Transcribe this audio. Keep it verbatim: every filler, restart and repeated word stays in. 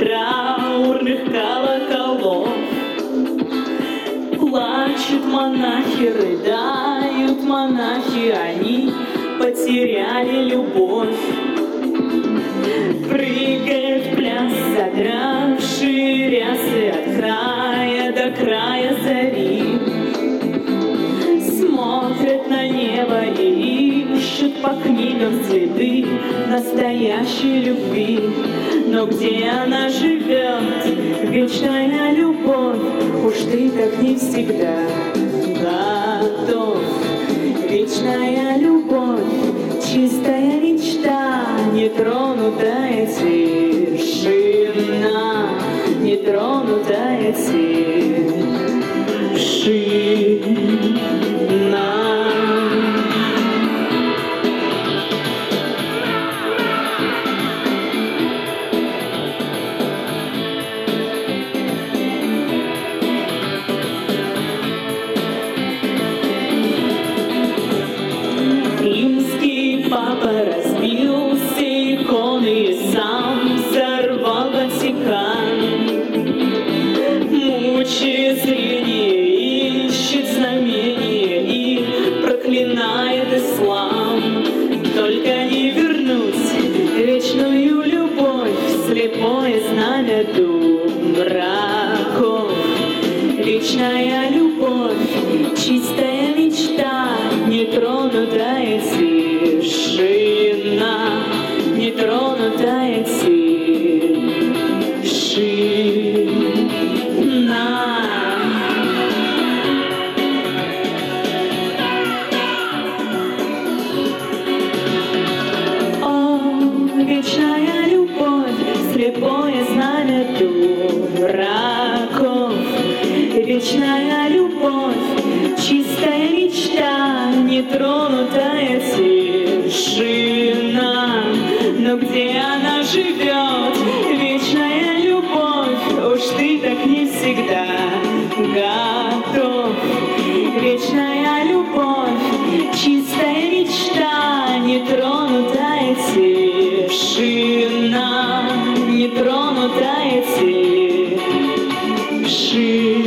траурных колоколов. Плачут монахи, рыдают монахи, они потеряли любовь. Прыгает в пляс, задравшие рясы от края до края зари. Смотрят на небо и ищут по книгам следы настоящей любви. Но где она живет, вечная любовь, уж ты так не всегда готов. Вечная любовь, чистая мечта, нетронутая тишина, нетронутая тишина. Римский папа разбился иконы и сам взорвал Ватикан. Мучает зрение, ищет знамение и проклинает ислам. Только не вернуть вечную любовь, слепое знамя дураков. Вечная любовь, чистая мечта, нетронутая тишина, нетронутая тишина. О, вечная любовь, слепое знамя дураков. Вечная любовь, чистая мечта, нетронутая тишина. Но где она живет, вечная любовь, уж ты так не всегда готов. Вечная любовь, чистая мечта, нетронутая тишина, нетронутая тишина.